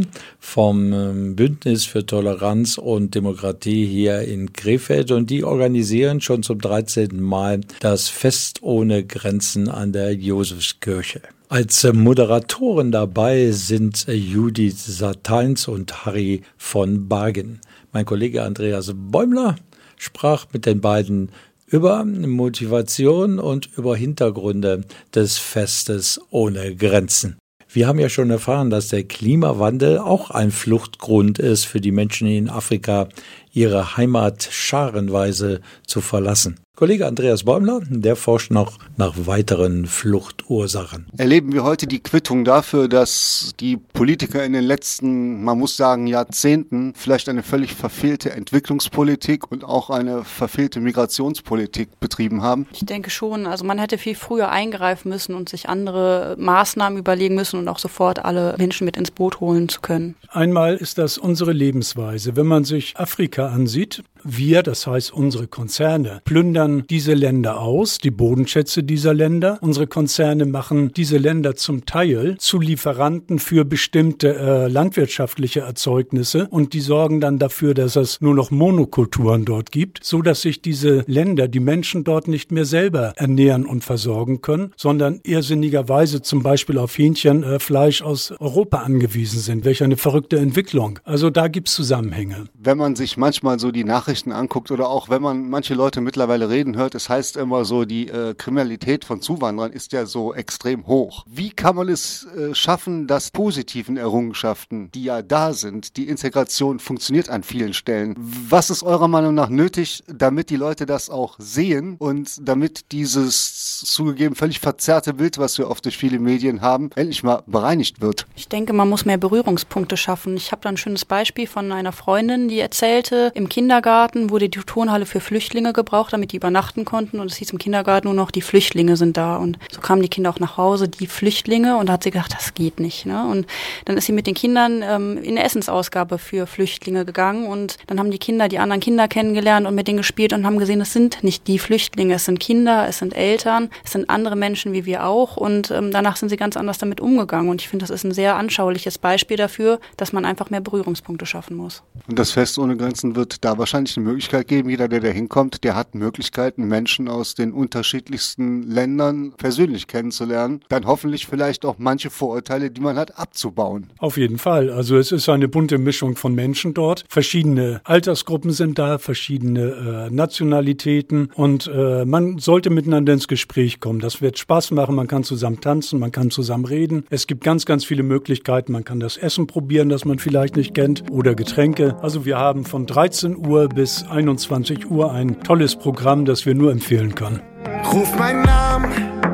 vom Bündnis für Toleranz und Demokratie hier in Krefeld und die organisieren schon zum dreizehnten Mal das Fest ohne Grenzen an der Josefskirche. Als Moderatoren dabei sind Judith Sateins und Harry von Bargen. Mein Kollege Andreas Bäumler sprach mit den beiden über Motivation und über Hintergründe des Festes ohne Grenzen. Wir haben ja schon erfahren, dass der Klimawandel auch ein Fluchtgrund ist für die Menschen in Afrika, ihre Heimat scharenweise zu verlassen. Kollege Andreas Bäumler, der forscht noch nach weiteren Fluchtursachen. Erleben wir heute die Quittung dafür, dass die Politiker in den letzten, man muss sagen, Jahrzehnten vielleicht eine völlig verfehlte Entwicklungspolitik und auch eine verfehlte Migrationspolitik betrieben haben? Ich denke schon. Also man hätte viel früher eingreifen müssen und sich andere Maßnahmen überlegen müssen und auch sofort alle Menschen mit ins Boot holen zu können. Einmal ist das unsere Lebensweise. Wenn man sich Afrika ansieht, wir, das heißt unsere Konzerne, plündern diese Länder aus, die Bodenschätze dieser Länder. Unsere Konzerne machen diese Länder zum Teil zu Lieferanten für bestimmte äh, landwirtschaftliche Erzeugnisse und die sorgen dann dafür, dass es nur noch Monokulturen dort gibt, so dass sich diese Länder, die Menschen dort nicht mehr selber ernähren und versorgen können, sondern irrsinnigerweise zum Beispiel auf Hähnchenfleisch äh, aus Europa angewiesen sind. Welch eine verrückte Entwicklung. Also da gibt es Zusammenhänge. Wenn man sich manchmal so die Nachrichten anguckt oder auch wenn man manche Leute mittlerweile reden hört, es heißt immer so, die äh, Kriminalität von Zuwanderern ist ja so extrem hoch. Wie kann man es äh, schaffen, dass positiven Errungenschaften, die ja da sind, die Integration funktioniert an vielen Stellen? Was ist eurer Meinung nach nötig, damit die Leute das auch sehen und damit dieses zugegeben völlig verzerrte Bild, was wir oft durch viele Medien haben, endlich mal bereinigt wird? Ich denke, man muss mehr Berührungspunkte schaffen. Ich habe da ein schönes Beispiel von einer Freundin, die erzählte, im Kindergarten wurde die Turnhalle für Flüchtlinge gebraucht, damit die übernachten konnten und es hieß im Kindergarten nur noch, die Flüchtlinge sind da und so kamen die Kinder auch nach Hause, die Flüchtlinge und da hat sie gedacht, das geht nicht, ne? Und dann ist sie mit den Kindern ähm, in eine Essensausgabe für Flüchtlinge gegangen und dann haben die Kinder die anderen Kinder kennengelernt und mit denen gespielt und haben gesehen, es sind nicht die Flüchtlinge, es sind Kinder, es sind Eltern, es sind andere Menschen wie wir auch und ähm, danach sind sie ganz anders damit umgegangen und ich finde, das ist ein sehr anschauliches Beispiel dafür, dass man einfach mehr Berührungspunkte schaffen muss. Und das Fest ohne Grenzen wird da wahrscheinlich eine Möglichkeit geben, jeder, der da hinkommt, der hat Möglichkeiten, Menschen aus den unterschiedlichsten Ländern persönlich kennenzulernen, dann hoffentlich vielleicht auch manche Vorurteile, die man hat, abzubauen. Auf jeden Fall. Also es ist eine bunte Mischung von Menschen dort. Verschiedene Altersgruppen sind da, verschiedene äh, Nationalitäten und äh, man sollte miteinander ins Gespräch kommen. Das wird Spaß machen, man kann zusammen tanzen, man kann zusammen reden. Es gibt ganz, ganz viele Möglichkeiten. Man kann das Essen probieren, das man vielleicht nicht kennt oder Getränke. Also wir haben von dreizehn Uhr bis einundzwanzig Uhr ein tolles Programm, das wir nur empfehlen können. Ruf meinen Namen,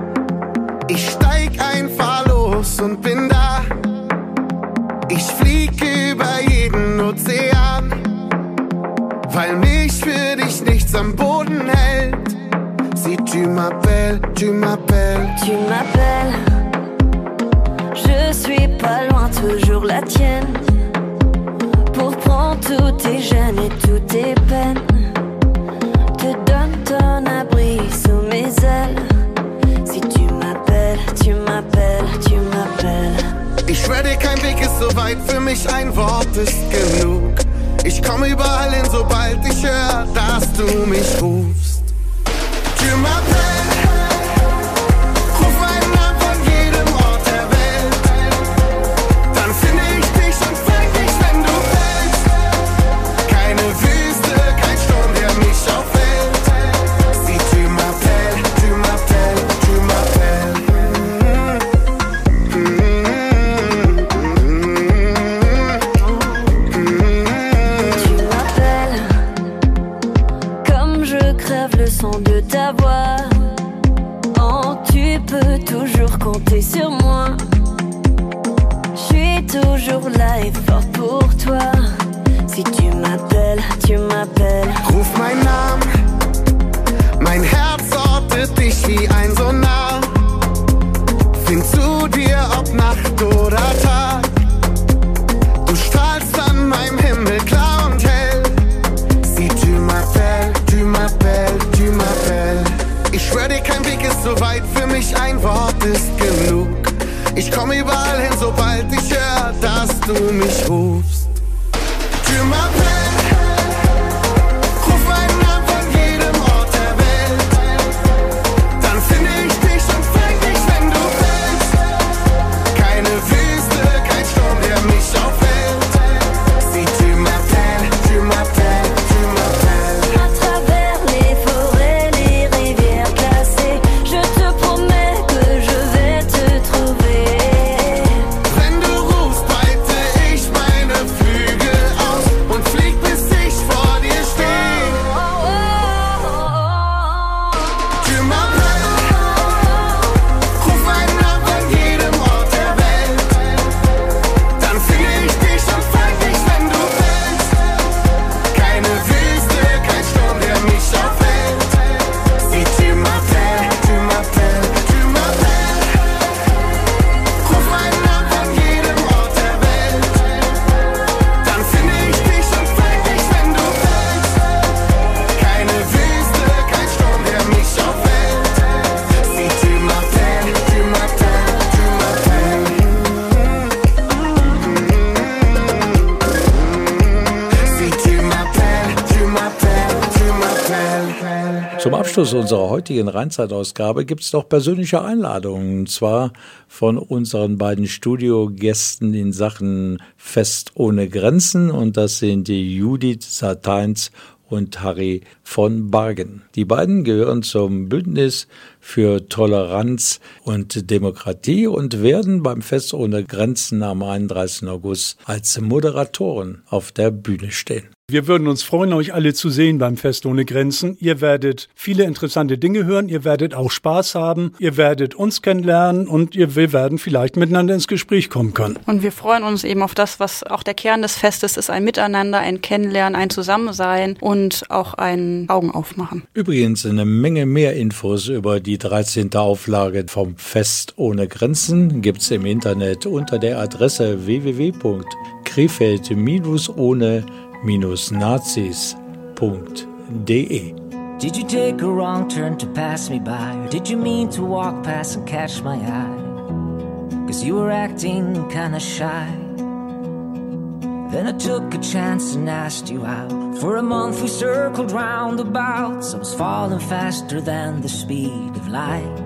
ich steig einfach los und bin da. Ich fliege über jeden Ozean, weil mich für dich nichts am Boden hält. Si tu m'appelles, tu m'appelles. Tu m'appelles, je suis pas loin, toujours la tienne. Pour prendre tous tes gênes et toutes tes peines, te donne ton abri sous mes ailes. Si tu m'appelles, tu m'appelles, tu m'appelles. Ich schwör dir, kein Weg ist so weit, für mich ein Wort ist genug. Ich komme überall hin, sobald ich höre, dass du mich rufst. Tu m'appelles, ruf meinen Namen von jedem Ort der Welt. Dann finde ich dich und fang dich, wenn du fällst. Keine Wüste, kein Sturm, der mich aufhält. Si tu m'appelles, tu m'appelles, tu m'appelles. Tu m'appelles, comme je crève le son de ta voix. denn sobald ich hör, dass du mich rufst. Tu m'appelles, ruf meinen Namen von jedem Ort der Welt. Dann finde ich dich und fang dich, wenn du willst. Keine Wüste, kein Sturm, der mich aufhält. Si tu m'appelles, tu m'appelles, tu m'appelles. À travers les forêts, les rivières glacées, je te promets que je vais te trouver. Wenn du rufst, breite ich meine Flügel aus und flieg, bis ich vor dir steh. Tu m'appelles, ruf meinen Namen von jedem Ort der Welt. Dann finde ich dich und fang dich, wenn du willst. Keine Wüste, kein Sturm, der mich aufhält. Si tu m'appelles, tu m'appelles, tu m'appelles. Ruf meinen Namen von jedem Ort der Welt. Dann finde ich dich und fang dich, wenn du willst. Keine Wüste, kein Sturm, der mich aufhält. Si tu m'appelles, tu m'appelles, tu m'appelles. Si tu m'appelles, tu m'appelles, tu m'appelles. Zum Abschluss unserer heutigen Rheinzeit-Ausgabe gibt es noch persönliche Einladungen, und zwar von unseren beiden Studiogästen in Sachen Fest ohne Grenzen, und das sind die Judith Sateins und Harry von Bargen. Die beiden gehören zum Bündnis für Toleranz und Demokratie und werden beim Fest ohne Grenzen am einunddreißigsten August als Moderatoren auf der Bühne stehen. Wir würden uns freuen, euch alle zu sehen beim Fest ohne Grenzen. Ihr werdet viele interessante Dinge hören, ihr werdet auch Spaß haben, ihr werdet uns kennenlernen und ihr, wir werden vielleicht miteinander ins Gespräch kommen können. Und wir freuen uns eben auf das, was auch der Kern des Festes ist, ein Miteinander, ein Kennenlernen, ein Zusammensein und auch ein Augen aufmachen. Übrigens eine Menge mehr Infos über die dreizehnte Auflage vom Fest ohne Grenzen gibt's im Internet unter der Adresse w w w punkt krefeld ohne nazis punkt de. Did you take a wrong turn to pass me by? Or did you mean to walk past and catch my eye? 'Cause you were acting kinda shy. Then I took a chance and asked you out. For a month we circled roundabouts. I was falling faster than the speed of light.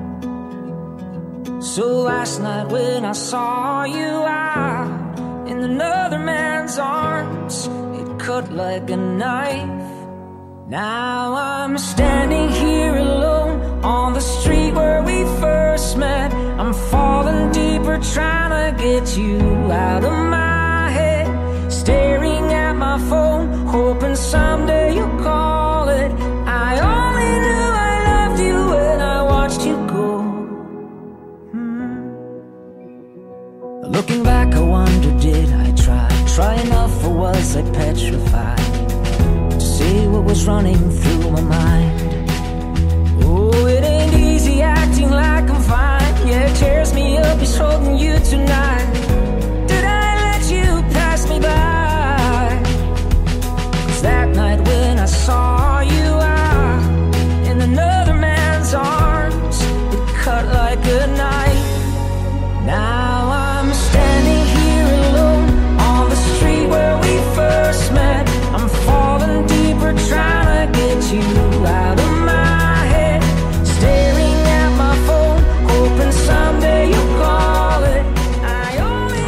So last night when I saw you out in another man's arms, cut like a knife. Now I'm standing here alone on the street where we first met. I'm falling deeper trying to get you out of my head. Staring at my phone, hoping someday you'll call it. I only knew I loved you when I watched you go. hmm. Looking back I wonder, did I try? Try enough, or was I petrified to say what was running through my mind? Oh, it ain't easy acting like I'm fine. Yeah, it tears me up, it's holding you tonight. Did I let you pass me by? 'Cause that night when I saw you out in another man's arms, it cut like a knife. Now I'm standing here alone on the street where we first met. I'm falling deeper trying to get you out of my head. Staring at my phone, hoping someday you'll call it. I only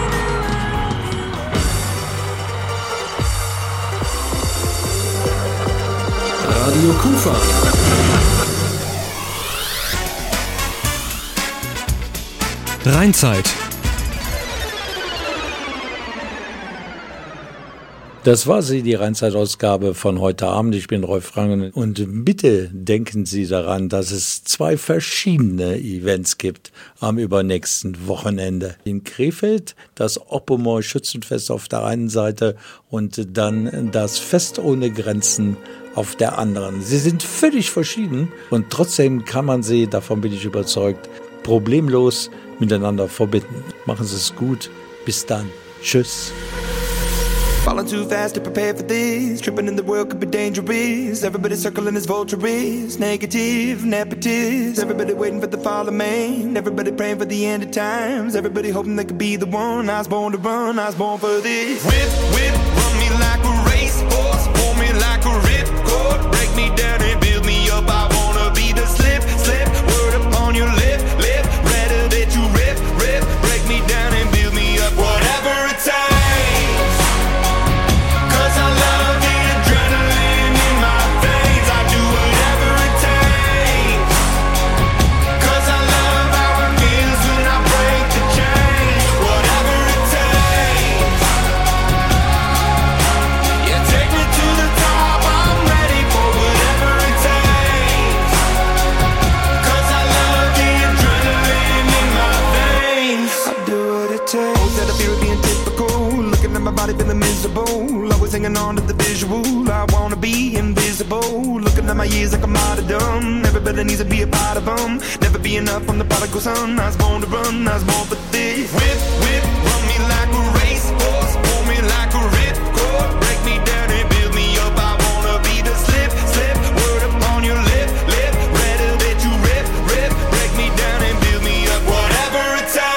Radio Kufa. Rheinzeit. Das war sie, die Rheinzeit-Ausgabe von heute Abend. Ich bin Rolf Rangen und bitte denken Sie daran, dass es zwei verschiedene Events gibt am übernächsten Wochenende. In Krefeld das Oppomer Schützenfest auf der einen Seite und dann das Fest ohne Grenzen auf der anderen. Sie sind völlig verschieden und trotzdem kann man sie, davon bin ich überzeugt, problemlos miteinander verbinden. Machen Sie es gut. Bis dann. Tschüss. Falling too fast to prepare for this. Tripping in the world could be dangerous. Everybody circling as vultures. Negative, nepotist. Everybody waiting for the fall of man. Everybody praying for the end of times. Everybody hoping they could be the one. I was born to run, I was born for this. Whip, whip, run me like a racehorse. Pull me like a ripcord. Break me down and build me up. I wanna be the slip, slip. Word upon your lip, lip. Rather that you rip, rip. Break me down and build me up. Whatever it takes. Feeling miserable, always hanging on to the visual. I wanna be invisible, looking at my years like I'm out of dumb. Everybody needs to be a part of them. Never be enough on the prodigal son. I was born to run, I was born for this. Whip, whip, run me like a racehorse. Pull me like a ripcord. Break me down and build me up. I wanna be the slip, slip. Word upon your lip, lip. Rather that you rip, rip. Break me down and build me up. Whatever it takes.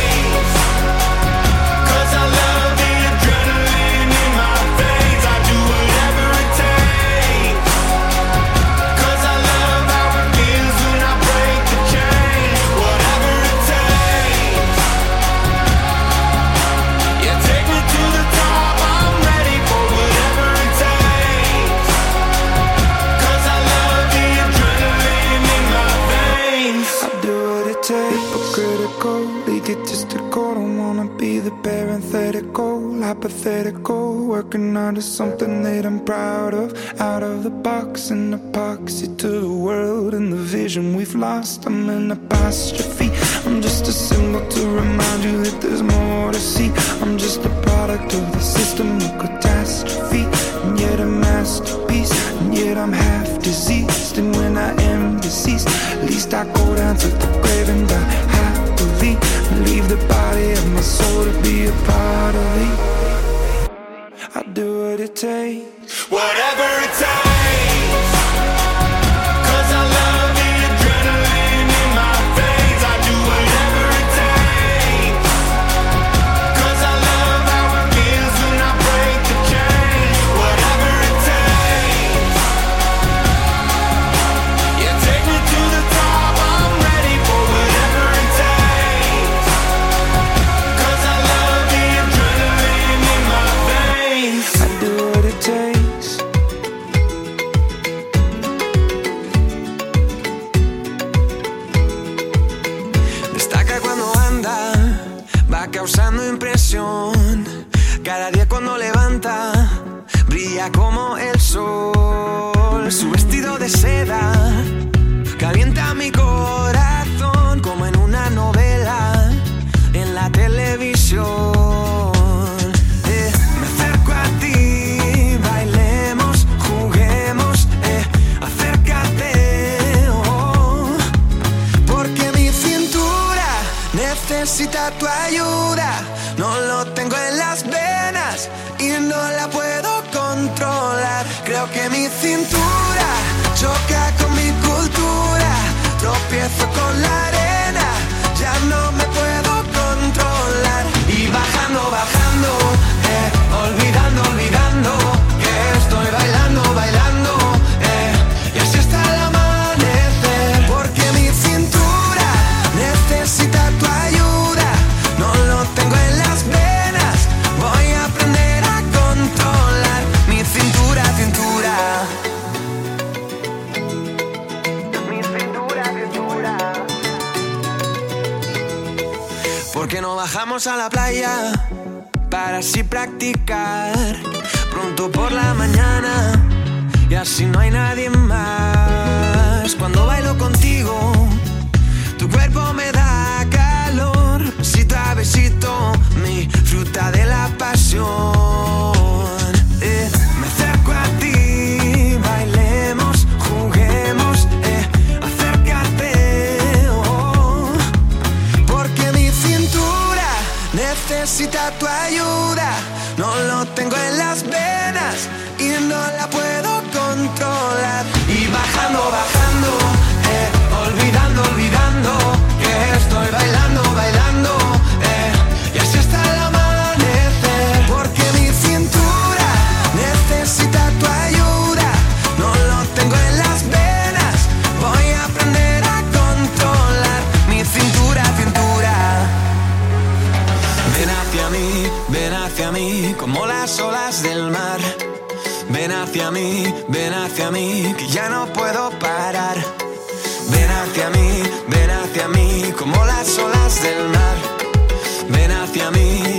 Hypothetical, working onto something that I'm proud of. Out of the box, an epoxy to the world and the vision we've lost. I'm an apostrophe. I'm just a symbol to remind you that there's more to see. I'm just a product of the system of catastrophe, and yet a masterpiece. And yet I'm half diseased, and when I am deceased, at least I go down to the grave and die happily, and leave the body of my soul to be a part of it. I do what it takes, whatever it takes. Cause I love the adrenaline in my veins. I do whatever it takes. Cause I love how it feels when I break the chain. Whatever it takes. Yeah, take me to the top. I'm ready for whatever it takes. Cause I love the adrenaline in my veins. I do what it takes. Destaca cuando anda, va causando impresión. Cada día cuando levanta, brilla como el sol. Su vestido de seda calienta mi corazón como en una novela en la televisión. Eh, me acerco a ti, bailemos, juguemos, eh, acércate, oh, porque mi cintura necesita tu ayuda. No lo tengo en las venas y no la puedo controlar. Creo que mi cintura choca con mi cultura. Tropiezo con la arena, ya no me puedo controlar. Y bajando, bajando, eh, olvidando, olvidando que estoy bailando, bailando, eh, y así hasta el amanecer. Porque mi cintura necesita tu ayuda. No lo tengo en las venas, voy a aprender a controlar mi cintura, cintura. Mi cintura, cintura. ¿Por qué no bajamos a la playa para así practicar pronto por la mañana y así no hay nadie más? Cuando bailo contigo, tu cuerpo me da calor, besito a besito, mi fruta de la pasión. Eh, me acerco a ti, bailemos, juguemos, eh, acércate, oh, porque mi cintura necesita necesita tu ayuda. No lo tengo en las venas y no la puedo controlar. Y bajando, bajando, eh, olvidando, olvidando que estoy bailando, bailando, eh, y así hasta el amanecer. Porque mi cintura necesita tu ayuda. No lo tengo en las venas, voy a aprender a controlar mi cintura, cintura. Ven hacia mí, ven hacia mí, como las olas del mar. Ven hacia mí, ven hacia mí, que ya no puedo parar. Ven hacia mí, ven hacia mí, como las olas del mar. Ven hacia mí,